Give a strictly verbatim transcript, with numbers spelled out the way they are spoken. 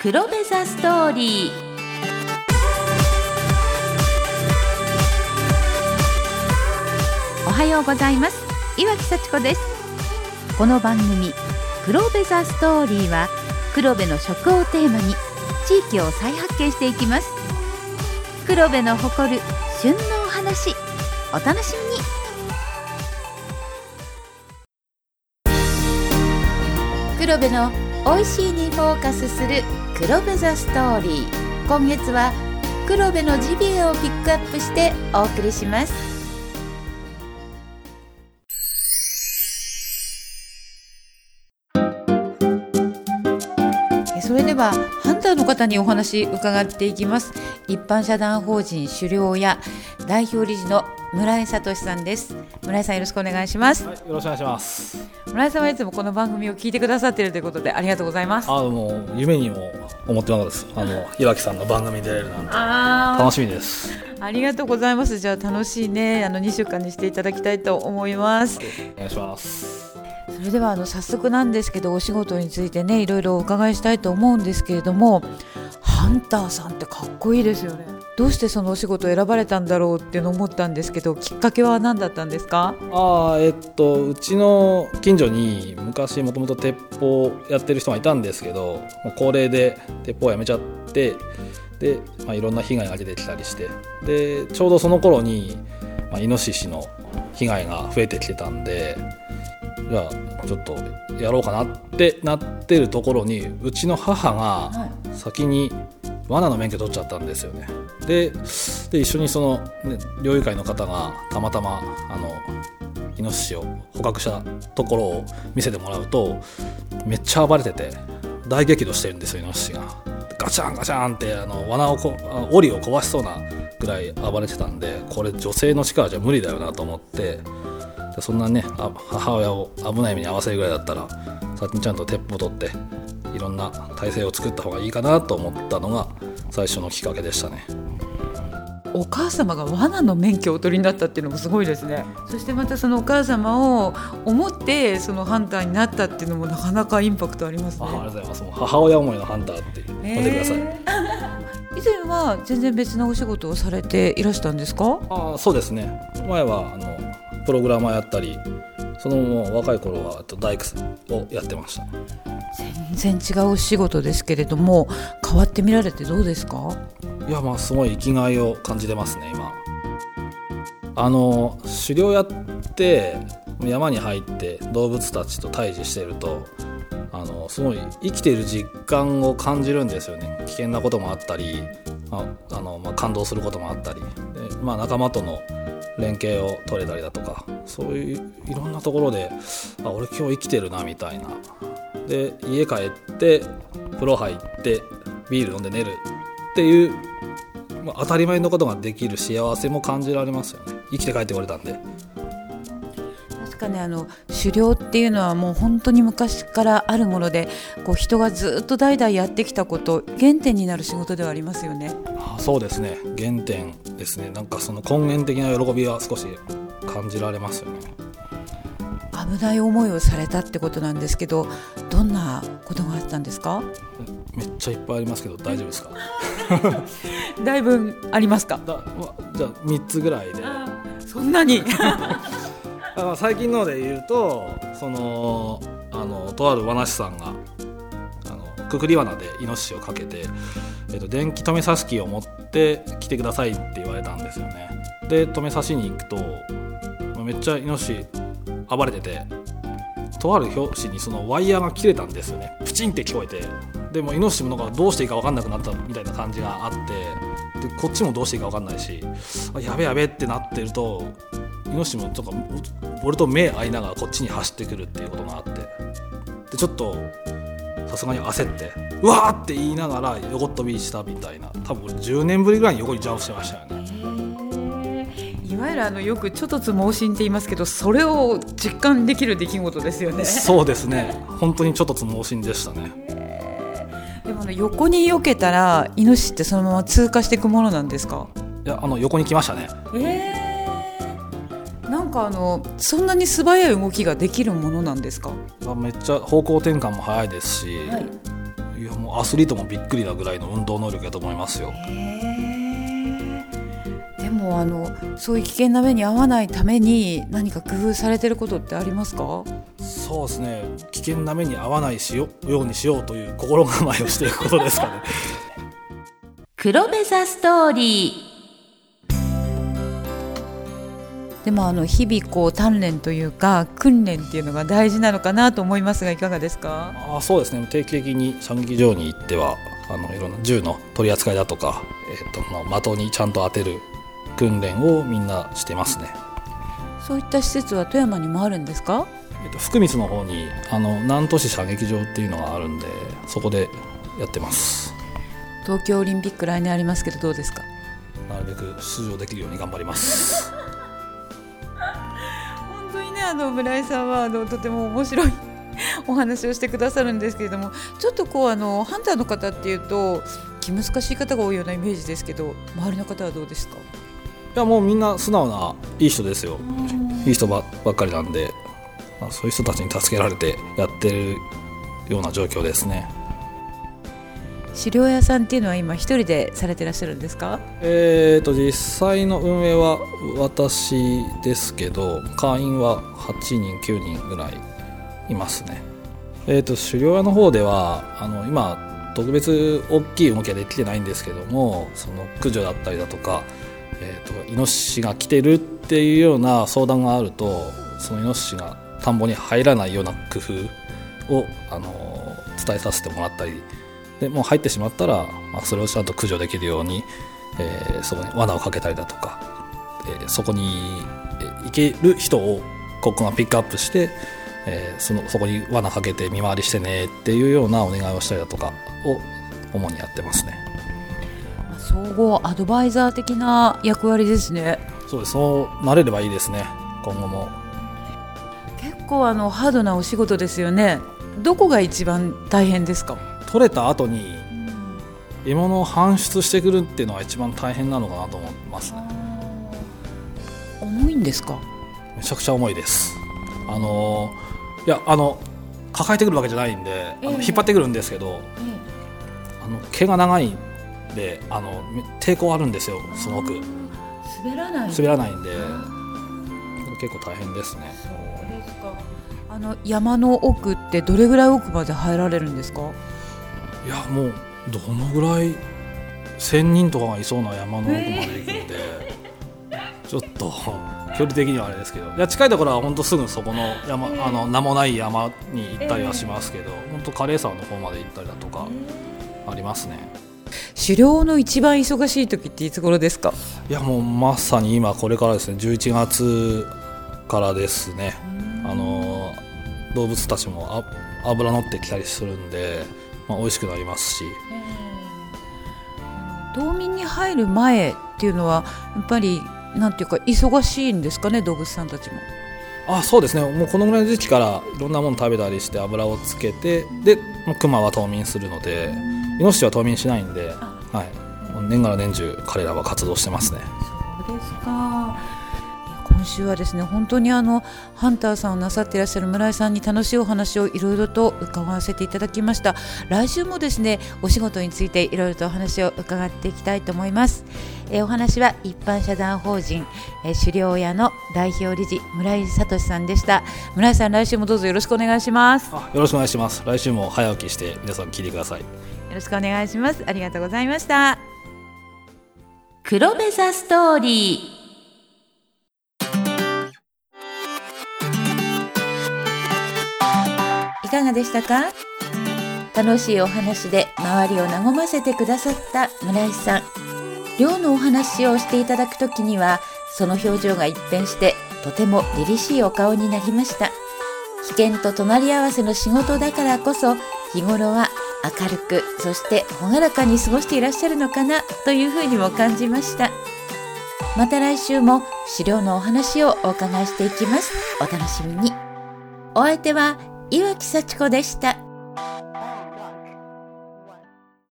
黒部ザストーリー。おはようございます。岩木幸子です。この番組黒部ザストーリーは黒部の食をテーマに地域を再発見していきます。黒部の誇る旬のお話、お楽しみに。黒部のおいしいにフォーカスする黒部ザストーリー。今月は黒部のジビエをピックアップしてお送りします。それではハンターの方にお話伺っていきます。一般社団法人狩猟屋代表理事の村井聡さんです。村井さん、よろしくお願いします。 はい、よろしくお願いします。 村井さんはいつもこの番組を聞いてくださっているということでありがとうございます。 あもう夢にも思ってなかったです。あの岩木さんの番組に出れるなんてあ楽しみです。 ありがとうございます。じゃあ楽しいねあのにしゅうかんにしていただきたいと思います。 お願いします。 それではあの早速なんですけど、お仕事についてねいろいろお伺いしたいと思うんですけれども、ハンターさんってかっこいいですよね。どうしてそのお仕事を選ばれたんだろうっていうのを思ったんですけど、きっかけは何だったんですか？ あえっとうちの近所に昔もともと鉄砲やってる人がいたんですけど、もう高齢で鉄砲をやめちゃって、で、まあ、いろんな被害が出てきたりして、でちょうどその頃に、まあ、イノシシの被害が増えてきてたんで、じゃあちょっとやろうかなってなってるところに、うちの母が先に罠の免許取っちゃったんですよね。で、で一緒にその、ね、猟友会の方がたまたまあのイノシシを捕獲したところを見せてもらうと、めっちゃ暴れてて大激怒してるんですよ、イノシシが。ガチャンガチャンってあの罠をこ檻を壊しそうなぐらい暴れてたんで、これ女性の力じゃ無理だよなと思って、そんなね母親を危ない目に遭わせるぐらいだったら先にちゃんと鉄砲取っていろんな体制を作った方がいいかなと思ったのが最初のきっかけでしたね。 お母様が罠の免許をお取りになったっていうのもすごいですね。そしてまたそのお母様を思ってそのハンターになったっていうのもなかなかインパクトありますね。 あ, ありがとうございます。もう母親思いのハンターって呼んでください、えー、以前は全然別のお仕事をされていらしたんですか？ あそうですね。前はあのプログラマーやったり、そのもう若い頃は大工をやってました。 全然違うお仕事ですけれども、変わってみられてどうですか？ いやまあすごい生きがいを感じてますね今。あの狩猟やって山に入って動物たちと対峙してると、あのすごい生きている実感を感じるんですよね。危険なこともあったり、まああのまあ、感動することもあったりで、まあ、仲間との連携を取れたりだとか、そういういろんなところで、あ俺今日生きてるなみたいな。で家帰って風呂入ってビール飲んで寝るっていう、まあ、当たり前のことができる幸せも感じられますよね。生きて帰ってこれたんで。 確かにあの狩猟っていうのはもう本当に昔からあるもので、こう人がずっと代々やってきたこと、原点になる仕事ではありますよね。 あそうですね、原点ですね。なんかその根源的な喜びは少し感じられますよね。 危ない思いをされたってことなんですけど、どんなことがあったんですか？ めっちゃいっぱいありますけど大丈夫ですか？ だいぶありますか？ だ、ま、じゃあみっつぐらいで。 そんなに最近ので言うと、そのあのとある罠師さんがあのくくり罠でイノシシをかけて、えっと、電気止め刺し器を持って来てくださいって言われたんですよね。で止め刺しに行くとめっちゃイノシシ暴れてて、とある拍子にそのワイヤーが切れたんですよね。プチンって聞こえて、でもイノシシもなんかどうしていいか分かんなくなったみたいな感じがあって、でこっちもどうしていいか分かんないし、あやべやべってなってると、イノシシもちょっと俺と目合いながらこっちに走ってくるっていうことがあって、でちょっとさすがに焦ってうわーって言いながら横っ飛びしたみたいな。多分じゅうねんぶりぐらいに横にジャンプしてましたよね。 いわゆるあのよくちょっとつ盲信って言いますけど、それを実感できる出来事ですよね。 そうですね、本当にちょっとつ盲信でしたね。 でも、ね、横に避けたらイノシシってそのまま通過していくものなんですか？ いやあの横に来ましたね。 えー、なんかあのそんなに素早い動きができるものなんですか？ めっちゃ方向転換も早いですし、はい、 いやもうアスリートもびっくりなぐらいの運動能力だと思いますよ。 でもあのそういう危険な目に遭わないために何か工夫されてることってありますか？ そうですね、危険な目に遭わないしよようにしようという心構えをしていくことですかね。 黒部ザストーリー。でもあの日々こう鍛錬というか訓練っていうのが大事なのかなと思いますが、いかがですか？ あそうですね、定期的に射撃場に行ってはあのいろんな銃の取り扱いだとか、えー、と的にちゃんと当てる訓練をみんなしてますね。 そういった施設は富山にもあるんですか？ えー、と福光の方にあの南砺市射撃場っていうのがあるんで、そこでやってます。 東京オリンピック来年ありますけどどうですか？ なるべく出場できるように頑張ります。 本当にね、あの村井さんはあのとても面白いお話をしてくださるんですけれども、ちょっとこうあのハンターの方っていうと気難しい方が多いようなイメージですけど、周りの方はどうですか？ いやもうみんな素直ないい人ですよ。いい人 ば, ばっかりなんで、まあ、そういう人たちに助けられてやってるような状況ですね。 狩猟屋さんっていうのは今一人でされてらっしゃるんですか？ えーと実際の運営は私ですけど、会員ははちにんきゅうにんぐらいいますね。えーと狩猟屋の方ではあの今特別大きい動きはできてないんですけども、その駆除だったりだとか、えーとイノシシが来てるっていうような相談があると、そのイノシシが田んぼに入らないような工夫をあの伝えさせてもらったりで、もう入ってしまったら、まあ、それをちゃんと駆除できるように、えー、そこに罠をかけたりだとか、えー、そこに行ける人をここがピックアップして、えー、そのそこに罠かけて見回りしてねっていうようなお願いをしたりだとかを主にやってますね。 総合アドバイザー的な役割ですね。 そうです、そうなれればいいですね。今後も結構あのハードなお仕事ですよね。どこが一番大変ですか？ 取れた後に獲物を搬出してくるっていうのが一番大変なのかなと思いますね。 重いんですか？ めちゃくちゃ重いです。あのいやあの抱えてくるわけじゃないんで、あの、えー、引っ張ってくるんですけど、えー、あの毛が長いんであの抵抗あるんですよ。すごく滑らない滑らないんで結構大変ですね。 そうですか。あの山の奥ってどれぐらい奥まで入られるんですか？ いやもうどのぐらいせんにんとかがいそうな山の奥まで行くので、えー、ちょっと距離的にはあれですけど、いや近いところは本当すぐそこの山、えー、あの名もない山に行ったりはしますけど、えー、本当枯れ沢の方まで行ったりだとかありますね。 狩猟の一番忙しい時っていつ頃ですか？ いやもうまさに今これからですね。じゅういちがつからですね。あの動物たちもあ脂乗ってきたりするんで、まあ、美味しくなりますし、 えー、冬眠に入る前っていうのはやっぱりなんていうか忙しいんですかね、動物さんたちも。 あそうですね、もうこのぐらいの時期からいろんなもの食べたりして油をつけて、でクマは冬眠するので、イノシシは冬眠しないんで、はい、年がら年中彼らは活動してますね。 そうですか。今週はですね、本当にあのハンターさんをなさっていらっしゃる村井さんに楽しいお話をいろいろと伺わせていただきました。来週もですね、お仕事についていろいろとお話を伺っていきたいと思います。えー、お話は一般社団法人、えー、狩猟屋の代表理事村井聡さんでした。村井さん、来週もどうぞよろしくお願いします。 あ、よろしくお願いします。来週も早起きして皆さん聞いてください。よろしくお願いします。ありがとうございました。黒部ザストーリー。いかがでしたか？楽しいお話で周りを和ませてくださった村井さん。猟のお話をしていただくときにはその表情が一変してとても凛々しいお顔になりました。危険と隣り合わせの仕事だからこそ日頃は明るく、そして朗らかに過ごしていらっしゃるのかなというふうにも感じました。また来週も狩猟のお話をお伺いしていきます。お楽しみに。お相手は岩木幸子でした。